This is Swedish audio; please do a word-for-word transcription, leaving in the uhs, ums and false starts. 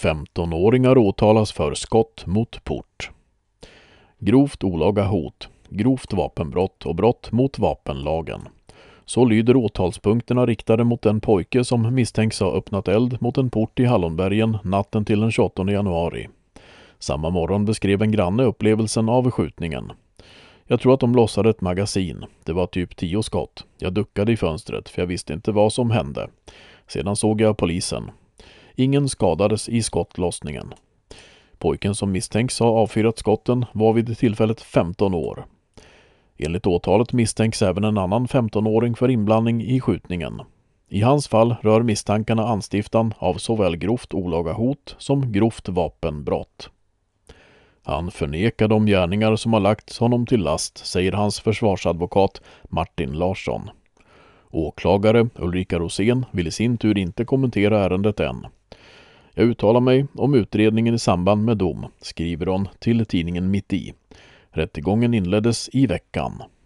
femtonåringar åtalas för skott mot port. Grovt olaga hot, grovt vapenbrott och brott mot vapenlagen. Så lyder åtalspunkterna riktade mot en pojke som misstänks ha öppnat eld mot en port i Hallonbergen natten till den tjugoåttonde januari. Samma morgon beskrev en granne upplevelsen av skjutningen. Jag tror att de lossade ett magasin. Det var typ tio skott. Jag duckade i fönstret för jag visste inte vad som hände. Sedan såg jag polisen. Ingen skadades i skottlossningen. Pojken som misstänks ha avfyrat skotten var vid tillfället femton år. Enligt åtalet misstänks även en annan femtonåring för inblandning i skjutningen. I hans fall rör misstankarna anstiftan av såväl grovt olaga hot som grovt vapenbrott. Han förnekar de gärningar som har lagts honom till last, säger hans försvarsadvokat Martin Larsson. Åklagare Ulrika Rosén vill i sin tur inte kommentera ärendet än. Jag uttalar mig om utredningen i samband med dom, skriver hon till tidningen Mitt i. Rättegången inleddes i veckan.